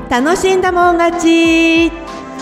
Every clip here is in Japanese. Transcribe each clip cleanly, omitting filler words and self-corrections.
楽しんだもん勝ち。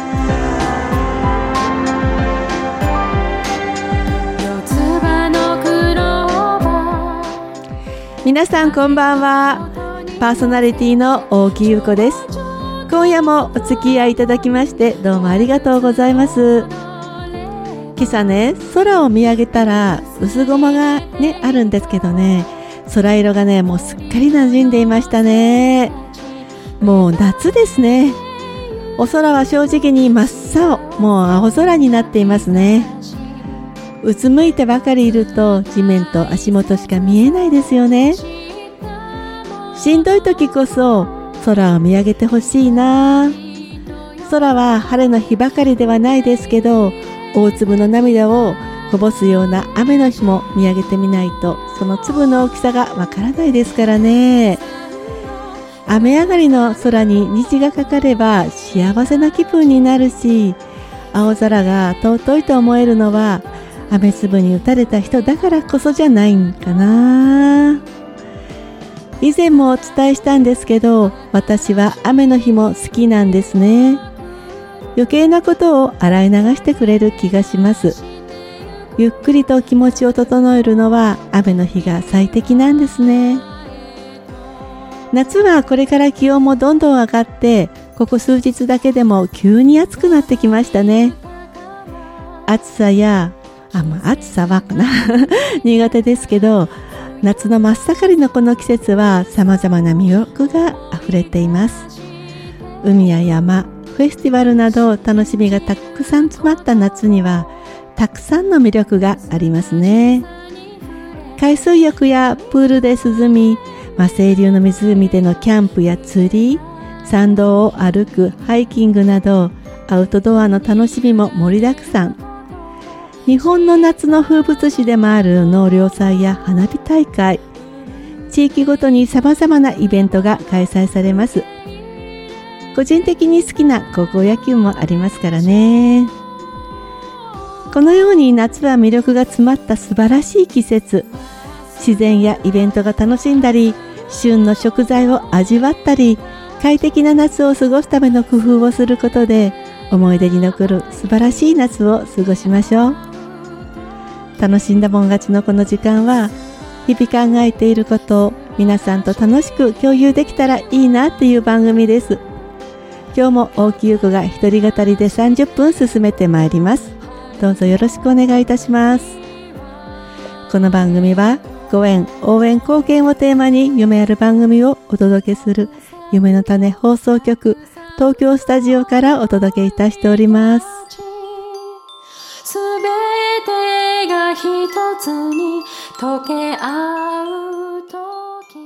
皆さんこんばんは。パーソナリティの大木優子です。今夜もお付き合いいただきましてどうもありがとうございます。今朝ね、空を見上げたら薄雲がねあるんですけどね、空色がねもうすっかり馴染んでいましたね。もう夏ですね。お空は正直に真っ青、もう青空になっていますね。うつむいてばかりいると地面と足元しか見えないですよね。しんどい時こそ空を見上げてほしいな。空は晴れの日ばかりではないですけど、大粒の涙をこぼすような雨の日も見上げてみないと、その粒の大きさがわからないですからね。雨上がりの空に虹がかかれば幸せな気分になるし、青空が尊いと思えるのは雨粒に打たれた人だからこそじゃないんかな。以前もお伝えしたんですけど、私は雨の日も好きなんですね。余計なことを洗い流してくれる気がします。ゆっくりと気持ちを整えるのは雨の日が最適なんですね。夏はこれから気温もどんどん上がって、ここ数日だけでも急に暑くなってきましたね。暑さは苦手ですけど、夏の真っ盛りのこの季節は様々な魅力があふれています。海や山、フェスティバルなど楽しみがたくさん詰まった夏にはたくさんの魅力がありますね。海水浴やプールで涼み、清流の湖でのキャンプや釣り、山道を歩くハイキングなどアウトドアの楽しみも盛りだくさん。日本の夏の風物詩でもある納涼祭や花火大会、地域ごとに様々なイベントが開催されます。個人的に好きな高校野球もありますからね。このように夏は魅力が詰まった素晴らしい季節。自然やイベントが楽しんだり、旬の食材を味わったり、快適な夏を過ごすための工夫をすることで、思い出に残る素晴らしい夏を過ごしましょう。楽しんだもん勝ちのこの時間は、日々考えていることを皆さんと楽しく共有できたらいいなっていう番組です。今日も大木優子が一人語りで30分進めてまいります。どうぞよろしくお願いいたします。この番組はご縁、応援、貢献をテーマに夢ある番組をお届けする夢の種放送局東京スタジオからお届けいたしております。 すべてが一つに溶け合うとき、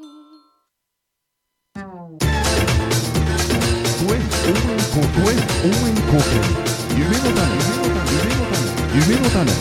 応援貢献、夢の種、夢の種。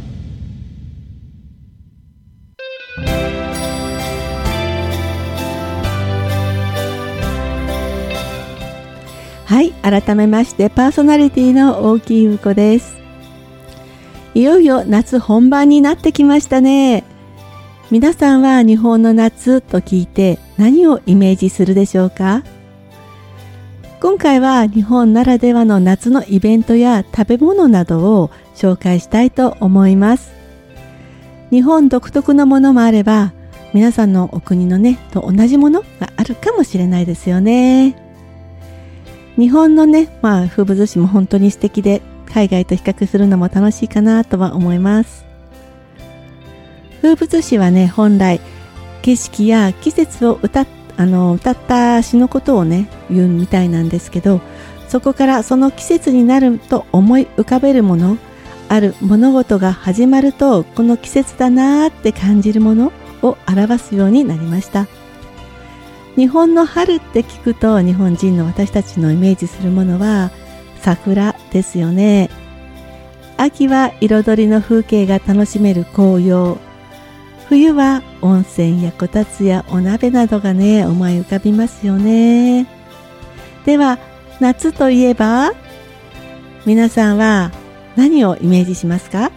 はい、改めましてパーソナリティの大木優子です。いよいよ夏本番になってきましたね。皆さんは日本の夏と聞いて何をイメージするでしょうか？今回は日本ならではの夏のイベントや食べ物などを紹介したいと思います。日本独特のものもあれば、皆さんのお国のねと同じものがあるかもしれないですよね。日本のね、風物詩も本当に素敵で、海外と比較するのも楽しいかなとは思います。風物詩はね、本来景色や季節を歌った詩のことをね言うみたいなんですけど、そこからその季節になると思い浮かべるもの、ある物事が始まるとこの季節だなーって感じるものを表すようになりました。日本の春って聞くと、日本人の私たちのイメージするものは桜ですよね。秋は彩りの風景が楽しめる紅葉、冬は温泉やこたつやお鍋などがね思い浮かびますよね。では夏といえば、皆さんは何をイメージしますか？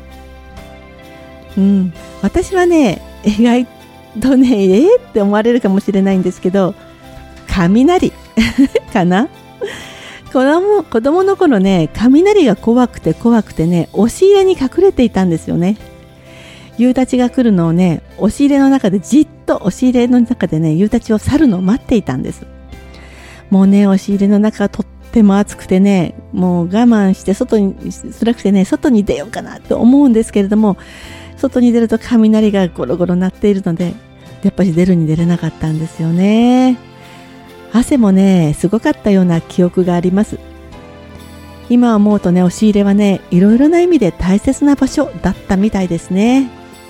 私はね、意外とねって思われるかもしれないんですけど、雷かな。子供の頃ね、雷が怖くてね、押し入れに隠れていたんですよね。夕立が来るのをね、押し入れの中でじっと押し入れの中でね、夕立を去るのを待っていたんです。もうね、押し入れの中がとっても暑くてね、もう我慢して辛くてね、外に出ようかなと思うんですけれども、外に出ると雷がゴロゴロ鳴っているので、やっぱり出れなかったんですよね。汗もね、すごかったような記憶があります。今思うとね、押し入れはね、いろいろな意味で大切な場所だったみたいですね。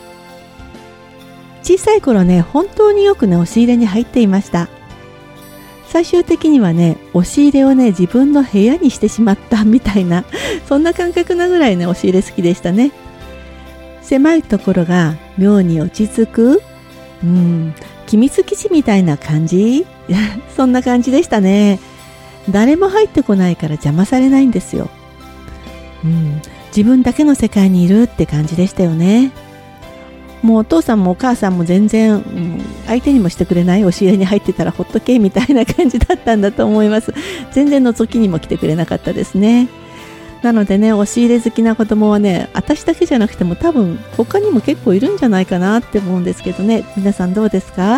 小さい頃ね、本当によくね、押し入れに入っていました。最終的にはね、押し入れをね、自分の部屋にしてしまったみたいな、そんな感覚なぐらいね、押し入れ好きでしたね。狭いところが妙に落ち着く、秘密基地みたいな感じそんな感じでしたね。誰も入ってこないから邪魔されないんですよ。自分だけの世界にいるって感じでしたよね。もうお父さんもお母さんも全然、相手にもしてくれない、押し入れに入ってたらほっとけみたいな感じだったんだと思います。全然覗きにも来てくれなかったですね。なのでね、押し入れ好きな子供はね、私だけじゃなくても多分他にも結構いるんじゃないかなって思うんですけどね。皆さんどうですか？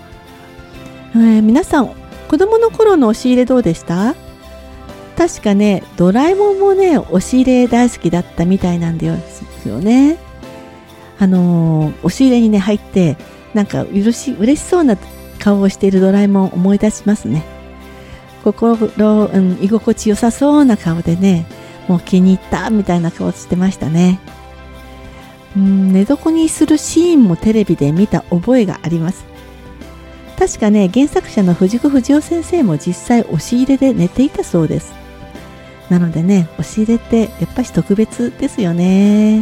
皆さん子供の頃の押し入れどうでした？確かね、ドラえもんもね、押し入れ大好きだったみたいなんですよね。押し入れにね入ってなんか嬉しそうな顔をしているドラえもんを思い出しますね。居心地よさそうな顔でね、もう気に入ったみたいな顔してましたね。寝床にするシーンもテレビで見た覚えがあります。確かね、原作者の藤子不二雄先生も実際押し入れで寝ていたそうです。なのでね、押し入れってやっぱり特別ですよね。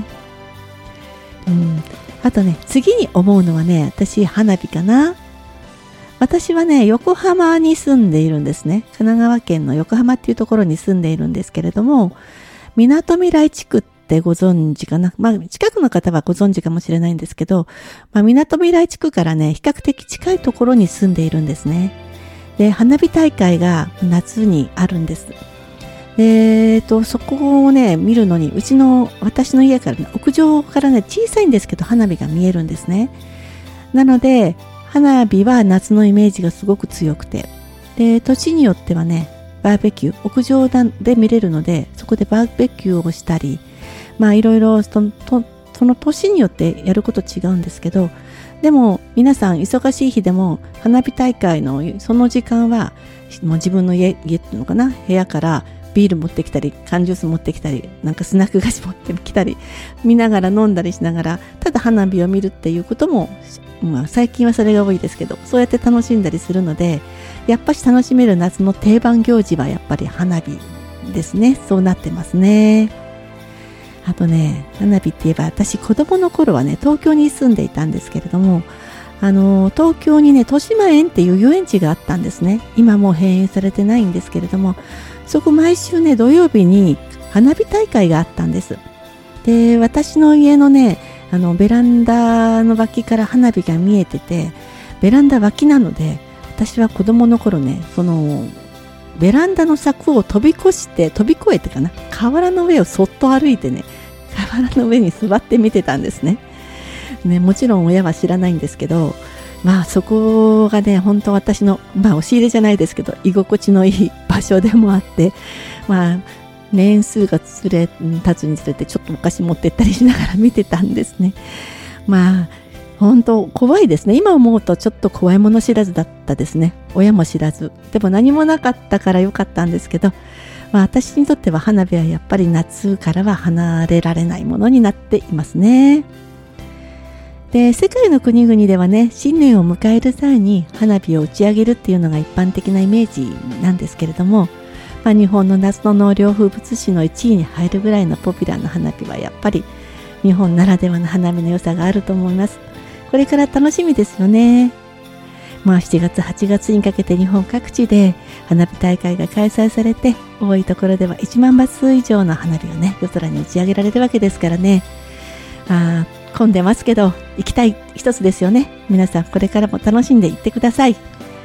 あとね、次に思うのはね、私花火かな。私はね、横浜に住んでいるんですね。神奈川県の横浜っていうところに住んでいるんですけれども、みなとみらい地区ってご存知かな。近くの方はご存知かもしれないんですけど、みなとみらい地区からね、比較的近いところに住んでいるんですね。で、花火大会が夏にあるんです。そこをね、見るのに、私の家からね、屋上からね、小さいんですけど、花火が見えるんですね。なので、花火は夏のイメージがすごく強くて、で、土地によってはね、バーベキュー、屋上で見れるので、そこでバーベキューをしたり、いろいろその年によってやること違うんですけど、でも皆さん忙しい日でも花火大会のその時間はもう自分の家っていうのかな、部屋からビール持ってきたり、缶ジュース持ってきたり、なんかスナック菓子持ってきたり、見ながら飲んだりしながら、ただ花火を見るっていうことも、最近はそれが多いですけど、そうやって楽しんだりするので、やっぱし楽しめる夏の定番行事はやっぱり花火ですね。そうなってますね。あとね、花火って言えば、私子供の頃はね、東京に住んでいたんですけれども、東京にね、豊島園っていう遊園地があったんですね。今もう閉園されてないんですけれども、そこ毎週ね、土曜日に花火大会があったんです。で、私の家のね、ベランダの脇から花火が見えてて、ベランダ脇なので、私は子供の頃ね、ベランダの柵を飛び越えてかな、河原の上をそっと歩いてね、河原の上に座って見てたんですね。もちろん親は知らないんですけど、そこがね、本当私の、押し入れじゃないですけど、居心地のいい場所でもあって、年数が経つにつれてちょっとお菓子持ってったりしながら見てたんですね。本当怖いですね。今思うとちょっと怖いもの知らずだったですね。親も知らず。でも何もなかったからよかったんですけど、私にとっては花火はやっぱり夏からは離れられないものになっていますね。で、世界の国々ではね、新年を迎える際に花火を打ち上げるっていうのが一般的なイメージなんですけれども、日本の夏の納涼風物詩の1位に入るぐらいのポピュラーな花火はやっぱり日本ならではの花火の良さがあると思います。これから楽しみですよね。7月8月にかけて日本各地で花火大会が開催されて、多いところでは1万発以上の花火をね、夜空に打ち上げられるわけですからね。混んでますけど行きたい一つですよね。皆さんこれからも楽しんでいってください。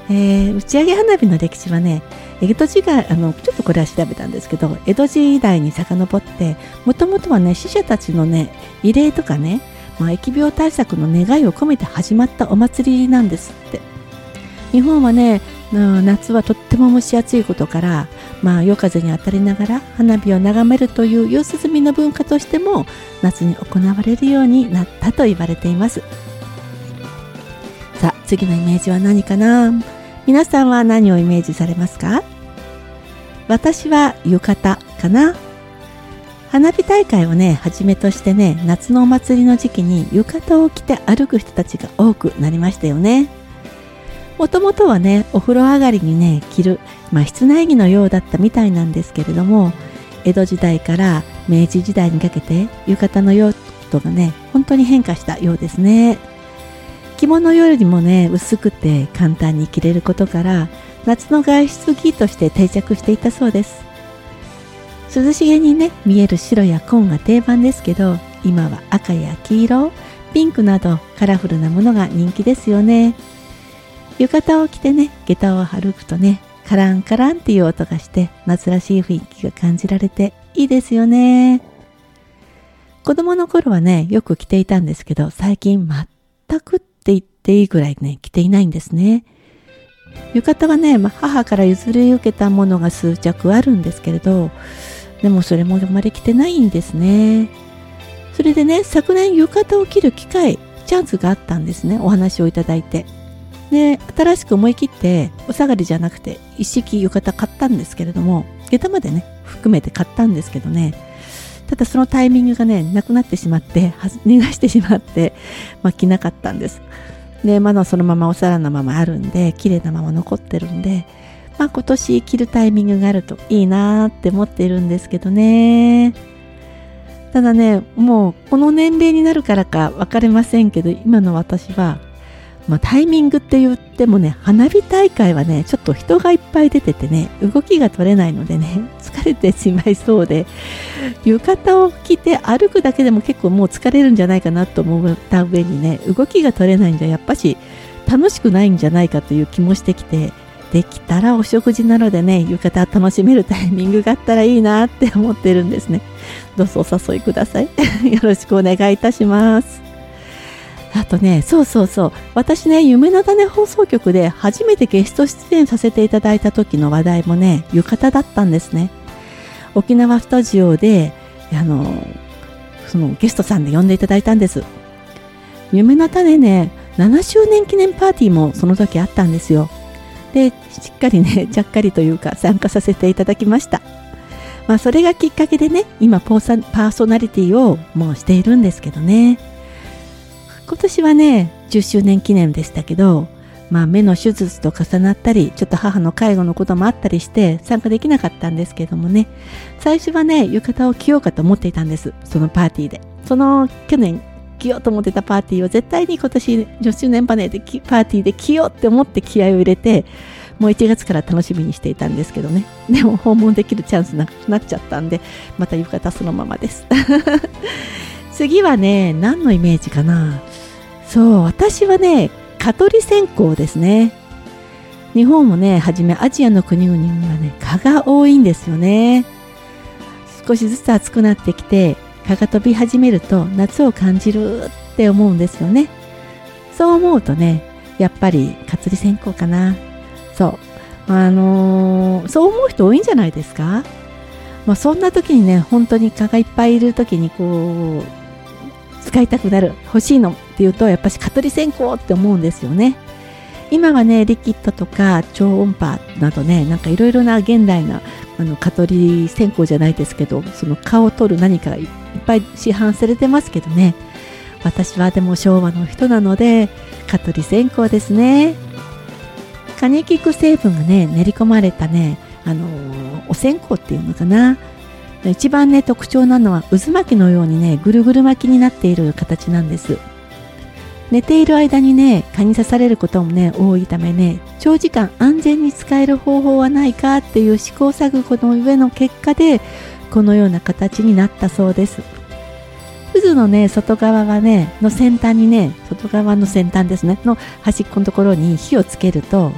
打ち上げ花火の歴史はね、江戸時代ちょっとこれは調べたんですけど、江戸時代に遡って、もともとはね、死者たちのね、慰霊とかね、疫病対策の願いを込めて始まったお祭りなんですって。日本はね、夏はとっても蒸し暑いことから、夜風に当たりながら花火を眺めるという夕涼みの文化としても夏に行われるようになったと言われています。さあ、次のイメージは何かな？皆さんは何をイメージされますか？私は浴衣かな。花火大会をね、はじめとしてね、夏のお祭りの時期に浴衣を着て歩く人たちが多くなりましたよね。もともとはね、お風呂上がりにね、着る、室内着のようだったみたいなんですけれども、江戸時代から明治時代にかけて浴衣の用途がね、本当に変化したようですね。着物よりもね、薄くて簡単に着れることから、夏の外出着として定着していたそうです。涼しげにね、見える白や紺が定番ですけど、今は赤や黄色、ピンクなどカラフルなものが人気ですよね。浴衣を着てね、下駄を歩くとね、カランカランっていう音がして夏らしい雰囲気が感じられていいですよね。子供の頃はね、よく着ていたんですけど、最近全くって言っていいぐらいね、着ていないんですね。浴衣はね、母から譲り受けたものが数着あるんですけれど、でもそれもあまり着てないんですね。それでね、昨年浴衣を着る機会、チャンスがあったんですね。お話をいただいて。で、新しく思い切ってお下がりじゃなくて一式浴衣買ったんですけれども、下駄までね含めて買ったんですけどね、ただそのタイミングがねなくなってしまって逃がしてしまって、着なかったんです。で、まだそのままお皿のままあるんで、綺麗なまま残ってるんで、今年着るタイミングがあるといいなーって思っているんですけどね。ただね、もうこの年齢になるからか分かりませんけど、今の私はタイミングって言ってもね、花火大会はね、ちょっと人がいっぱい出ててね、動きが取れないのでね、疲れてしまいそうで、浴衣を着て歩くだけでも結構もう疲れるんじゃないかなと思った上にね、動きが取れないんじゃやっぱし楽しくないんじゃないかという気もしてきて、できたらお食事なのでね、浴衣を楽しめるタイミングがあったらいいなって思ってるんですね。どうぞお誘いください。よろしくお願いいたします。あとね、そう、私ね、夢の種放送局で初めてゲスト出演させていただいた時の話題もね、浴衣だったんですね。沖縄スタジオでそのゲストさんで呼んでいただいたんです。夢の種ね、7周年記念パーティーもその時あったんですよ。で、しっかりね、ちゃっかりというか参加させていただきました。それがきっかけでね、今パーソナリティをもうしているんですけどね。今年はね、10周年記念でしたけど、目の手術と重なったり、ちょっと母の介護のこともあったりして参加できなかったんですけどもね、最初はね、浴衣を着ようかと思っていたんです。そのパーティーで。その去年着ようと思ってたパーティーを絶対に今年10周年パーティーで着ようって思って気合を入れて、もう1月から楽しみにしていたんですけどね。でも訪問できるチャンスなくなっちゃったんで、また浴衣そのままです。次はね、何のイメージかな。そう、私はね、蚊取り線香ですね。日本をね、はじめアジアの国々にはね、蚊が多いんですよね。少しずつ暑くなってきて、蚊が飛び始めると夏を感じるって思うんですよね。そう思うとね、やっぱり蚊取り線香かな。そう、そう思う人多いんじゃないですか。そんな時にね、本当に蚊がいっぱいいる時にこう使いたくなる、欲しいのっていうと、やっぱし蚊取り線香って思うんですよね。今はね、リキッドとか超音波などね、なんかいろいろな現代な蚊取り線香じゃないですけど、その蚊を取る何かいっぱい市販されてますけどね、私はでも昭和の人なので蚊取り線香ですね。蚊に効く成分がね練り込まれたね、お線香っていうのかな。一番ね特徴なのは渦巻きのようにねぐるぐる巻きになっている形なんです。寝ている間にね蚊に刺されることもね多いためね、長時間安全に使える方法はないかっていう試行錯誤の上の結果でこのような形になったそうです。渦のね外側はねの先端にね、外側の先端ですねの端っこのところに火をつけると、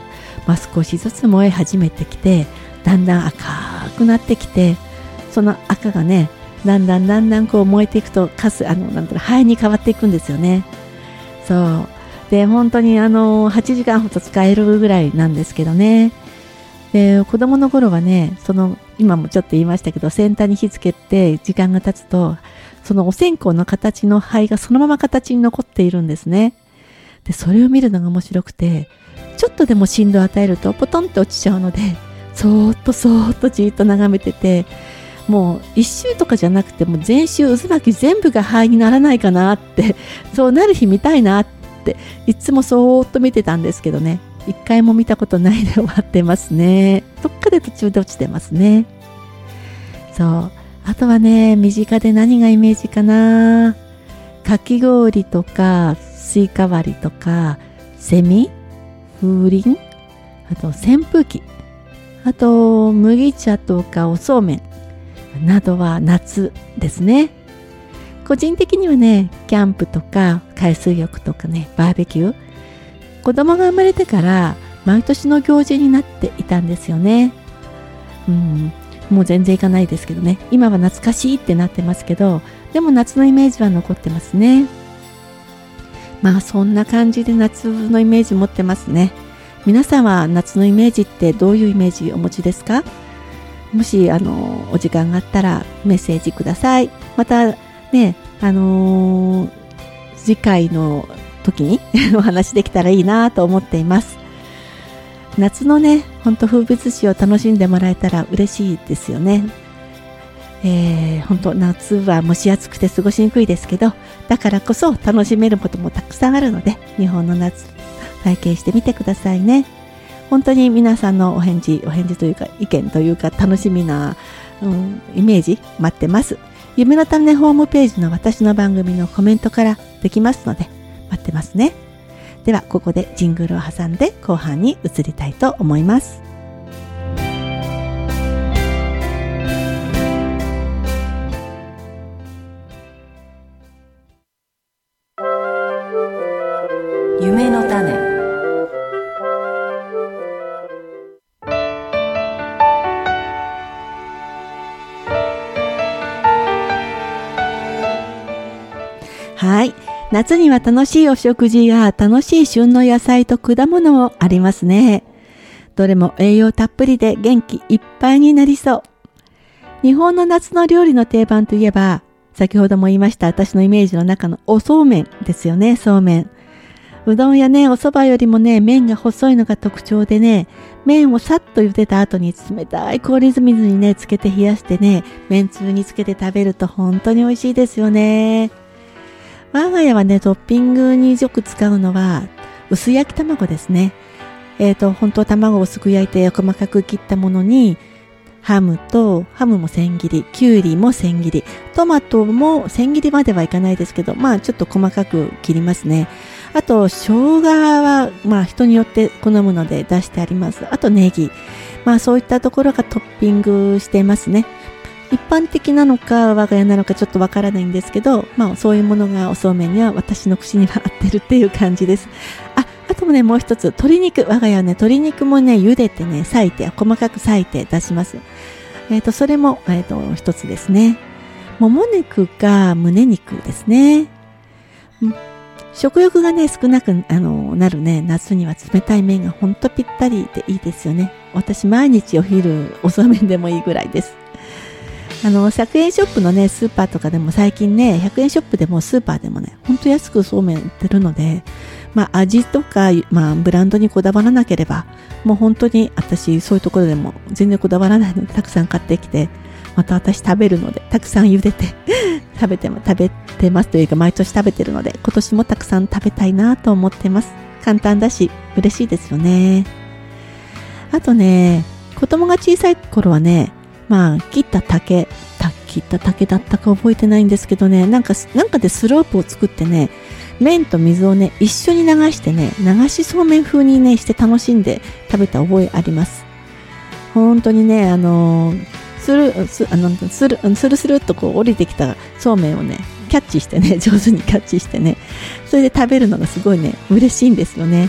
少しずつ燃え始めてきて、だんだん赤くなってきて、その赤がねだんだんこう燃えていくと灰に変わっていくんですよね。そうで本当に8時間ほど使えるぐらいなんですけどね。で子供の頃はね、今もちょっと言いましたけど、先端に火つけて時間が経つと、そのお線香の形の灰がそのまま形に残っているんですね。でそれを見るのが面白くて、ちょっとでも振動を与えるとポトンと落ちちゃうので、そーっとじーっと眺めてて、もう一周とかじゃなくても全周渦巻き全部が灰にならないかなって、そうなる日見たいなっていつもそーっと見てたんですけどね、一回も見たことないで終わってますね。どっかで途中で落ちてますね。そう、あとはね、身近で何がイメージかな。かき氷とかスイカ割りとかセミ、風鈴、あと扇風機、あと麦茶とかおそうめんなどは夏ですね。個人的にはね、キャンプとか海水浴とかね、バーベキュー、子供が生まれてから毎年の行事になっていたんですよね。もう全然行かないですけどね。今は懐かしいってなってますけど、でも夏のイメージは残ってますね。そんな感じで夏のイメージ持ってますね。皆さんは夏のイメージってどういうイメージお持ちですか？もしお時間があったらメッセージください。またね、次回の時にお話できたらいいなと思っています。夏のね、本当風物詩を楽しんでもらえたら嬉しいですよね。本当夏は蒸し暑くて過ごしにくいですけど、だからこそ楽しめることもたくさんあるので、日本の夏体験してみてくださいね。本当に皆さんのお返事というか意見というか楽しみな、イメージ待ってます。夢の種ホームページの私の番組のコメントからできますので待ってますね。ではここでジングルを挟んで後半に移りたいと思います。 夢の種。 はい、夏には楽しいお食事や楽しい旬の野菜と果物もありますね。どれも栄養たっぷりで元気いっぱいになりそう。日本の夏の料理の定番といえば、先ほども言いました私のイメージの中のおそうめんですよね。そうめん、うどんやね、お蕎麦よりもね、麺が細いのが特徴でね、麺をさっと茹でた後に冷たい氷水にねつけて冷やしてね、麺つゆにつけて食べると本当に美味しいですよね。我が家はね、トッピングによく使うのは薄焼き卵ですね。本当卵を薄く焼いて細かく切ったものにハムも千切り、きゅうりも千切り、トマトも千切りまではいかないですけど、ちょっと細かく切りますね。あと生姜は人によって好むので出してあります。あとネギ、そういったところがトッピングしていますね。一般的なのか我が家なのかちょっとわからないんですけど、そういうものがおそうめんには私の口には合ってるっていう感じです。あともね、もう一つ鶏肉、我が家はね鶏肉もね茹でてね細かく裂いて出します。それも一つですね。もも肉か胸肉ですね。食欲がね少なくなるね夏には冷たい麺がほんとぴったりでいいですよね。私毎日お昼おそうめんでもいいぐらいです。100円ショップのねスーパーとかでも最近ね100円ショップでもスーパーでもねほんと安くそうめん売ってるので、味とか、ブランドにこだわらなければもう本当に私そういうところでも全然こだわらないのでたくさん買ってきて、また私食べるのでたくさん茹でて食べてますというか毎年食べてるので今年もたくさん食べたいなと思ってます。簡単だし嬉しいですよね。あとね、子供が小さい頃はね切った竹だったか覚えてないんですけどね、なんかでスロープを作ってね麺と水をね一緒に流してね流しそうめん風にねして楽しんで食べた覚えあります。本当にねスルっとこう降りてきたそうめんをね上手にキャッチしてねそれで食べるのがすごいね嬉しいんですよね。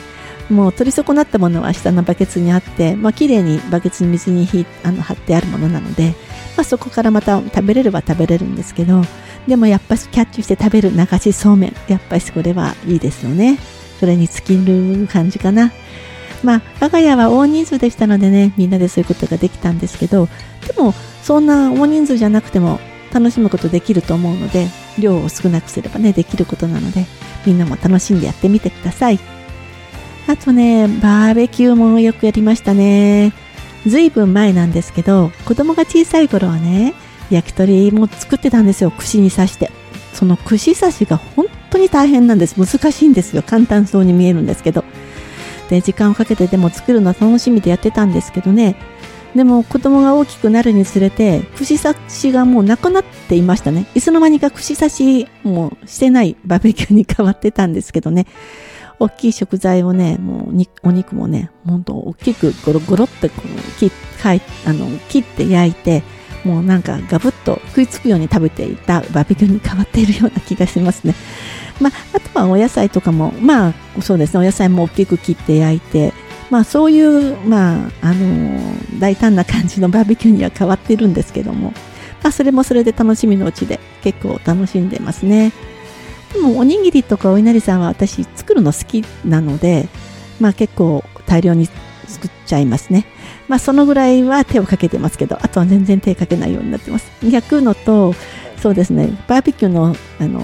もう取り損なったものは下のバケツにあって、綺麗にバケツに水に張ってあるものなので、そこからまた食べれれば食べれるんですけど、でもやっぱりキャッチして食べる流しそうめん、やっぱりこれはいいですよね。それに尽きる感じかな。我が家は大人数でしたのでね、みんなでそういうことができたんですけど、でもそんな大人数じゃなくても楽しむことできると思うので、量を少なくすればね、できることなので、みんなも楽しんでやってみてください。あとね、バーベキューもよくやりましたね。ずいぶん前なんですけど、子供が小さい頃はね、焼き鳥も作ってたんですよ、串に刺して。その串刺しが本当に大変なんです。難しいんですよ。簡単そうに見えるんですけど。で、時間をかけてでも作るの楽しみでやってたんですけどね。でも子供が大きくなるにつれて、串刺しがもうなくなっていましたね。いつの間にか串刺しもしてないバーベキューに変わってたんですけどね。大きい食材をね、もうお肉もね、本当大きくゴロゴロって切って焼いて、もうなんかガブッと食いつくように食べていたバーベキューに変わっているような気がしますね。あとはお野菜とかも、そうですね、お野菜も大きく切って焼いて、そういう、大胆な感じのバーベキューには変わっているんですけども、それもそれで楽しみのうちで結構楽しんでますね。でもおにぎりとかお稲荷さんは私作るの好きなので、結構大量に作っちゃいますね。そのぐらいは手をかけてますけど、あとは全然手かけないようになってます。焼くのと、そうですね、バーベキューの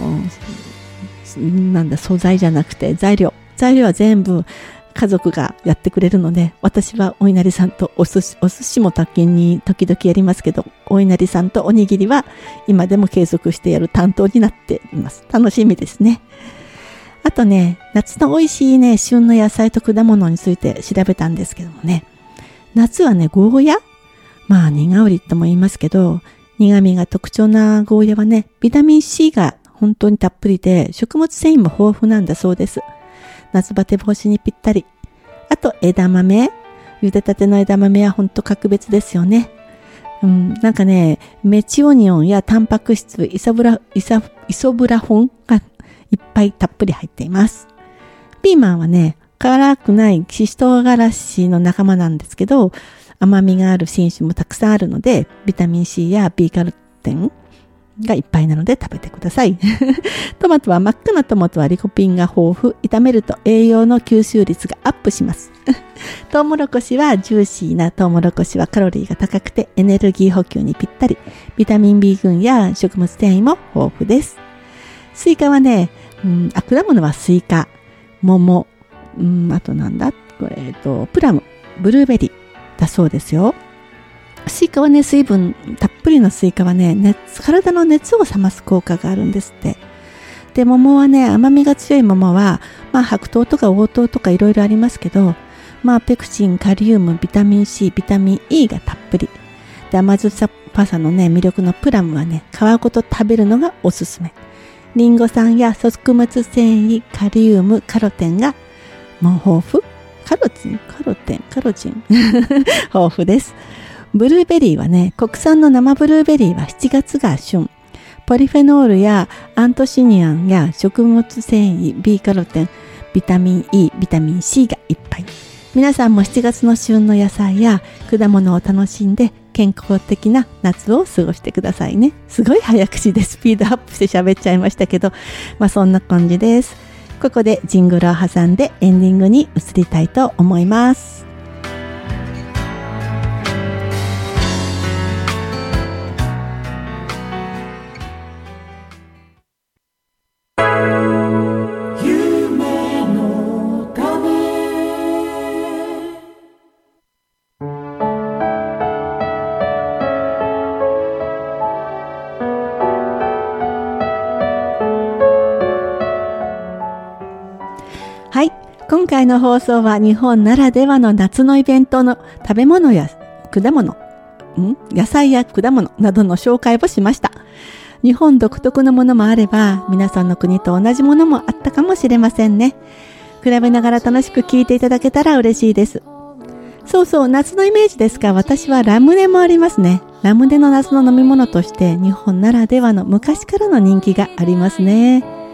素材じゃなくて材料は全部家族がやってくれるので、私はお稲荷さんとお寿司も時々やりますけど、お稲荷さんとおにぎりは今でも継続してやる担当になっています。楽しみですね。あとね、夏の美味しいね、旬の野菜と果物について調べたんですけどもね、夏はね、ゴーヤ、苦織とも言いますけど、苦味が特徴なゴーヤはね、ビタミン C が本当にたっぷりで、食物繊維も豊富なんだそうです。夏バテ防止にぴったり。あと枝豆、茹でたての枝豆は本当格別ですよね。なんかね、メチオニオンやタンパク質、イソブラホンがいっぱいたっぷり入っています。ピーマンはね、辛くないシシトウガラシの仲間なんですけど、甘みがある品種もたくさんあるので、ビタミン C や B カロテンがいっぱいなので食べてください。トマトは真っ赤なトマトはリコピンが豊富。炒めると栄養の吸収率がアップします。トウモロコシはジューシーなトウモロコシはカロリーが高くてエネルギー補給にぴったり。ビタミン B 群や食物繊維も豊富です。スイカはね、果物はスイカ、桃、あとプラム、ブルーベリーだそうですよ。スイカはね、水分たっぷりのスイカはね、体の熱を冷ます効果があるんですって。で、桃はね、甘みが強い桃は、白桃とか黄桃とかいろいろありますけど、ペクチン、カリウム、ビタミン C、ビタミン E がたっぷり。で、甘酸っぱさのね、魅力のプラムはね、皮ごと食べるのがおすすめ。リンゴ酸や食物繊維、カリウム、カロテンがもう豊富。カロチン豊富です。ブルーベリーはね、国産の生ブルーベリーは7月が旬。ポリフェノールやアントシニアンや食物繊維、B カロテン、ビタミン E、ビタミン C がいっぱい。皆さんも7月の旬の野菜や果物を楽しんで健康的な夏を過ごしてくださいね。すごい早口でスピードアップして喋っちゃいましたけど、そんな感じです。ここでジングルを挟んでエンディングに移りたいと思います。はい、今回の放送は日本ならではの夏のイベントの食べ物や果物、野菜や果物などの紹介をしました。日本独特のものもあれば、皆さんの国と同じものもあったかもしれませんね。比べながら楽しく聞いていただけたら嬉しいです。そうそう、夏のイメージですが、私はラムネもありますね。ラムネの夏の飲み物として日本ならではの昔からの人気がありますね。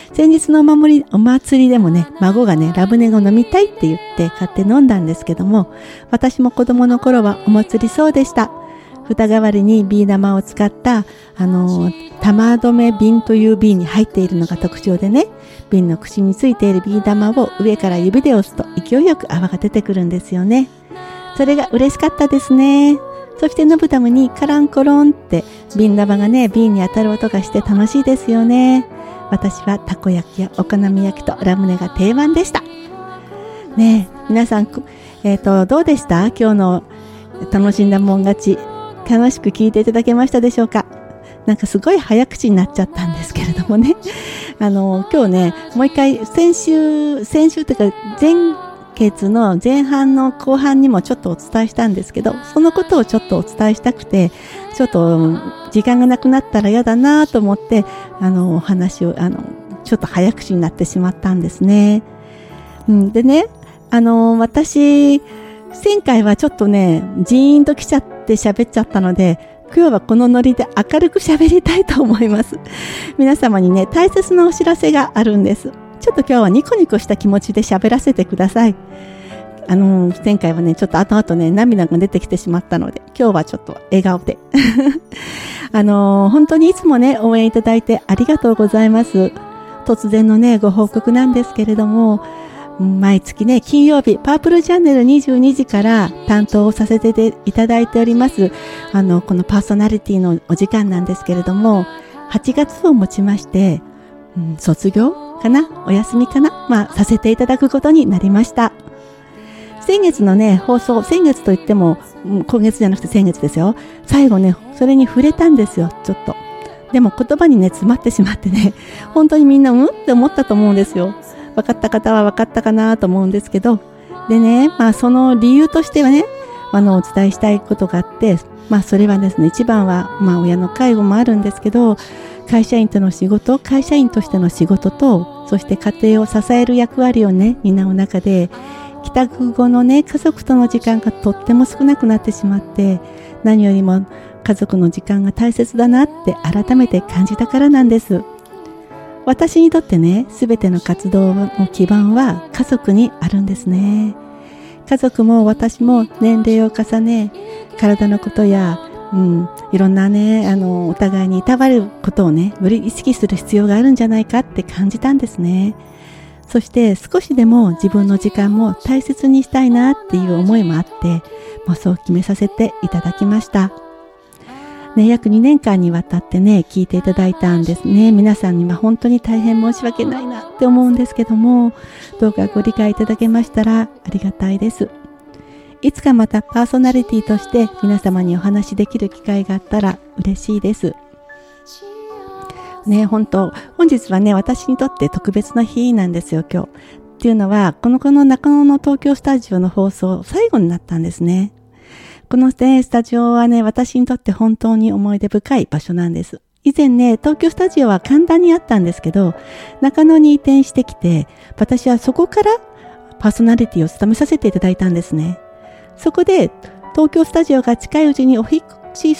先日のお祭りでもね、孫がね、ラムネを飲みたいって言って買って飲んだんですけども、私も子供の頃はお祭りそうでした。蓋代わりにビー玉を使った、玉止め瓶という瓶に入っているのが特徴でね、瓶の口についているビー玉を上から指で押すと勢いよく泡が出てくるんですよね。それが嬉しかったですね。そして飲むためにカランコロンって瓶玉がね、瓶に当たる音がして楽しいですよね。私はたこ焼きやお好み焼きとラムネが定番でした。ねえ、皆さん、どうでした？今日の楽しんだもん勝ち。楽しく聞いていただけましたでしょうか？なんかすごい早口になっちゃったんですけれどもね。今日ね、もう一回先週というか前月の前半の後半にもちょっとお伝えしたんですけど、そのことをちょっとお伝えしたくて、ちょっと時間がなくなったら嫌だなと思って、お話を、ちょっと早口になってしまったんですね。でね、私、前回はちょっとね、ジーンと来ちゃって喋っちゃったので、今日はこのノリで明るく喋りたいと思います。皆様にね、大切なお知らせがあるんです。ちょっと今日はニコニコした気持ちで喋らせてください。前回はね、ちょっと後々ね、涙が出てきてしまったので、今日はちょっと笑顔で。本当にいつもね、応援いただいてありがとうございます。突然のね、ご報告なんですけれども、毎月ね、金曜日、パープルチャンネル22時から担当をさせていただいております。このパーソナリティのお時間なんですけれども、8月をもちまして、卒業かな？お休みかな？させていただくことになりました。先月のね、放送、先月といっても、今月じゃなくて先月ですよ。最後ね、それに触れたんですよ、ちょっと。でも言葉にね、詰まってしまってね、本当にみんな、って思ったと思うんですよ。分かった方は分かったかなと思うんですけど、でね、その理由としてはね、お伝えしたいことがあって、それはですね、一番は、親の介護もあるんですけど、会社員としての仕事と、そして家庭を支える役割をね、担う中で、帰宅後のね、家族との時間がとっても少なくなってしまって、何よりも家族の時間が大切だなって改めて感じたからなんです。私にとってね、すべての活動の基盤は家族にあるんですね。家族も私も年齢を重ね、体のことや、いろんなね、お互いにいたわることをね、より意識する必要があるんじゃないかって感じたんですね。そして少しでも自分の時間も大切にしたいなっていう思いもあって、そう決めさせていただきました。ね、約2年間にわたってね、聞いていただいたんですね。皆さんには本当に大変申し訳ないなって思うんですけども、どうかご理解いただけましたらありがたいです。いつかまたパーソナリティとして皆様にお話しできる機会があったら嬉しいです。ね、本日はね、私にとって特別な日なんですよ、今日。っていうのは、この中野の東京スタジオの放送、最後になったんですね。このね、スタジオはね、私にとって本当に思い出深い場所なんです。以前ね、東京スタジオは神田にあったんですけど、中野に移転してきて、私はそこからパーソナリティを務めさせていただいたんですね。そこで、東京スタジオが近いうちにお引っ越し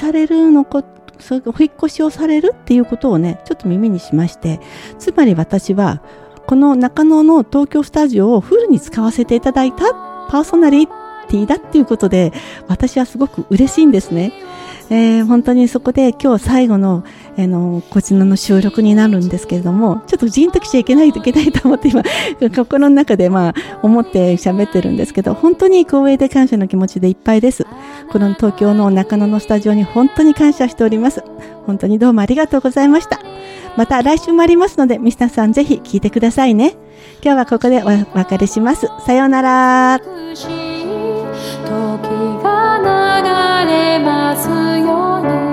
をされるっていうことをね、ちょっと耳にしまして、つまり私は、この中野の東京スタジオをフルに使わせていただいたパーソナリティだっていうことで、私はすごく嬉しいんですね。本当にそこで今日最後の、こちらの収録になるんですけれども、ちょっとジーンときちゃいけないと思って今、心の中で思って喋ってるんですけど、本当に光栄で感謝の気持ちでいっぱいです。この東京の中野のスタジオに本当に感謝しております。本当にどうもありがとうございました。また来週もありますので、皆さんぜひ聞いてくださいね。今日はここでお別れします。さようなら。 時が流れますように